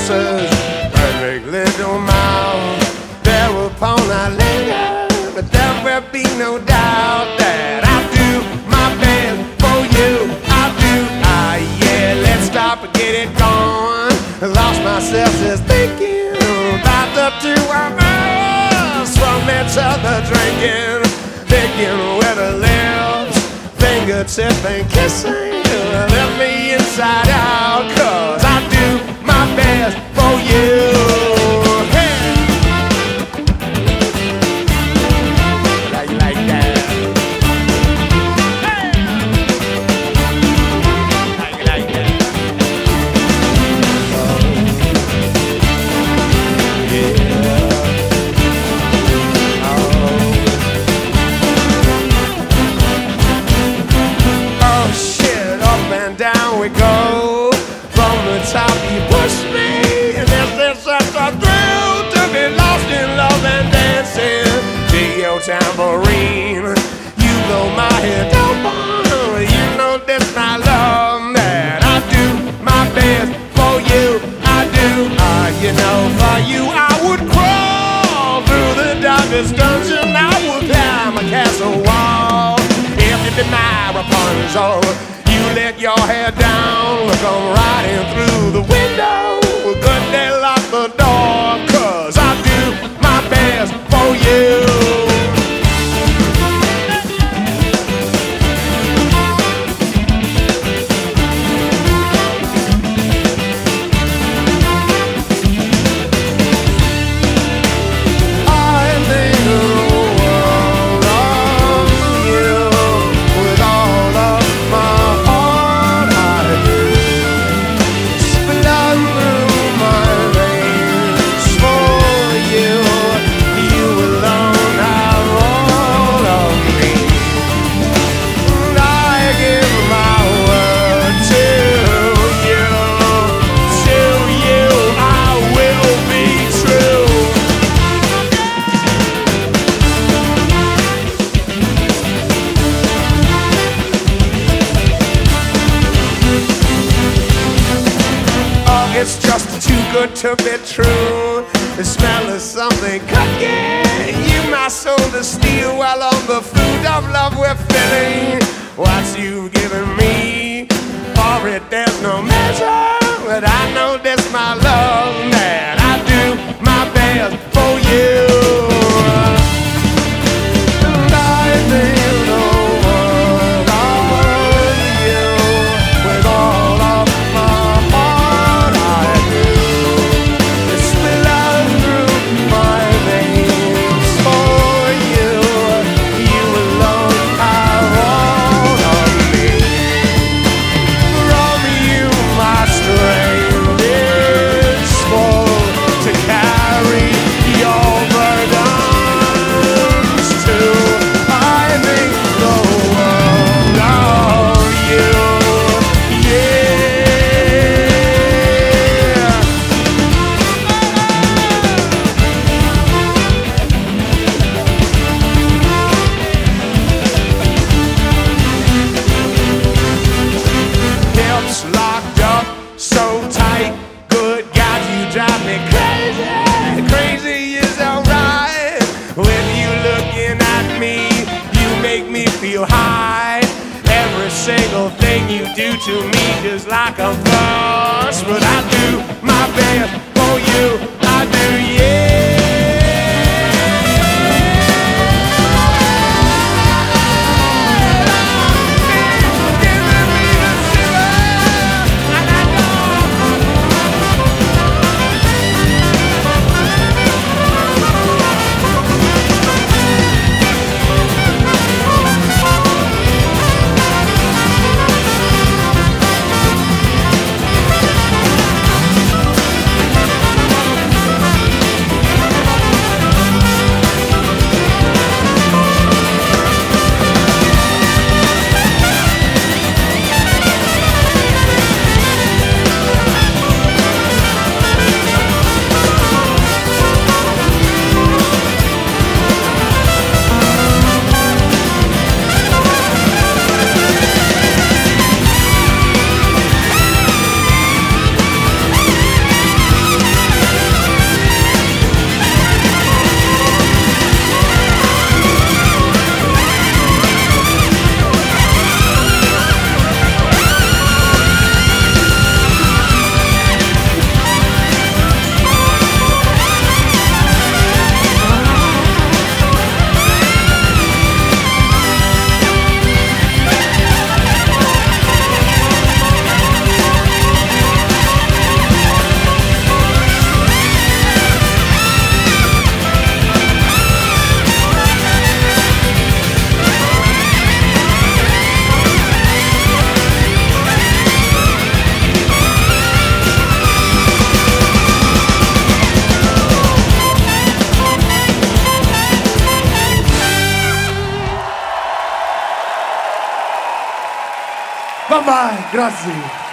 kisses, perfect little mouth. Thereupon I linger, but there will be no doubt that I do my best for you. I do, yeah, let's stop and get it going. Lost myself just thinking about the two of us from each other drinking, picking with her lips, fingertip and kissing. Left me inside out, 'cause I do my best for you. Down we go, from the top you push me, and there's such a thrill to be lost in love and dancing to your tambourine. You blow my head open, you know this my love, that I do my best for you. I do, you know, for you I would crawl through the darkest dungeon, I would climb a castle wall if you be my Rapunzel. Let your hair down, look, I'm riding through the window. Good day, lock the door, 'cause I do my best for you. It's just too good to be true. The smell of something cooking. You my soul to steal while on the food of love we're filling. What you've given me, for it there's no measure. But I know this my love, that I do my best for you. And I think the world of you with all of my heart. Locked up so tight, good God, you drive me crazy. Crazy is alright. When you looking at me, you make me feel high. Every single thing you do to me just like a fuss. But I do my best for you, I do, yeah. Bye bye, grazie.